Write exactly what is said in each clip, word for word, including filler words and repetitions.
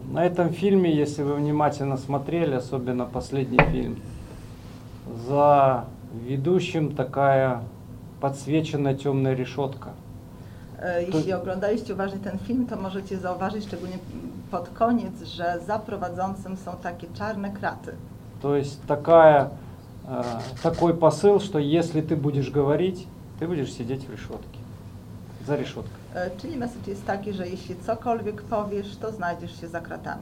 На этом фильме, если вы внимательно смотрели, особенно последний фильм, за ведущим такая подсвеченная темная решетка. Jeśli oglądaliście uważnie ten film, to możecie zauważyć, szczególnie pod koniec, że za prowadzącym są takie czarne kraty. То есть такая, э, такой посыл, что если ты будешь говорить, ты будешь сидеть в решетке, за решеткой. Czyli message jest taki, że jeśli cokolwiek powiesz, to znajdziesz się za kratami.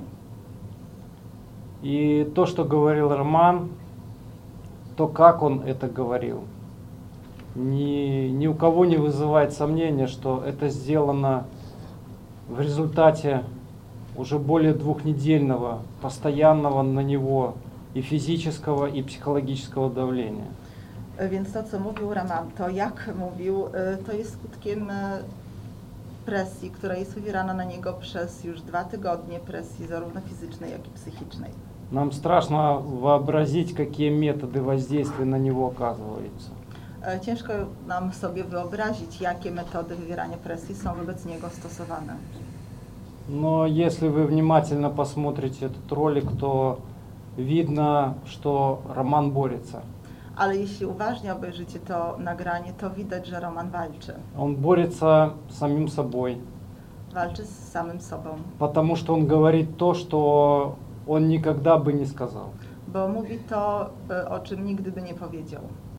И то, что говорил Роман, то, как он это говорил, ни, ни у кого не вызывает сомнения, что это сделано в результате уже более двухнедельного, постоянного на него и физического, и психологического давления. Więc to, co mówił Raman, to jak mówił, to jest skutkiem presji, która jest wywierana na niego przez już dwa tygodnie, presji zarówno fizycznej, jak i psychicznej. Нам страшно вообразить, какие методы воздействия на него оказываются. Ciężko nam sobie wyobrazić, jakie metody wywierania presji są wobec niego stosowane. Но если вы внимательно посмотрите этот ролик, то видно, что Роман борется. Ale jeśli uważnie obejrzycie to nagranie, to widać, że Roman walczy. Он борется с самим собой. Walczy z samym sobą. Потому что он говорит то, что он никогда бы не сказал. Bo mówi to, o czym nigdy by nie powiedział.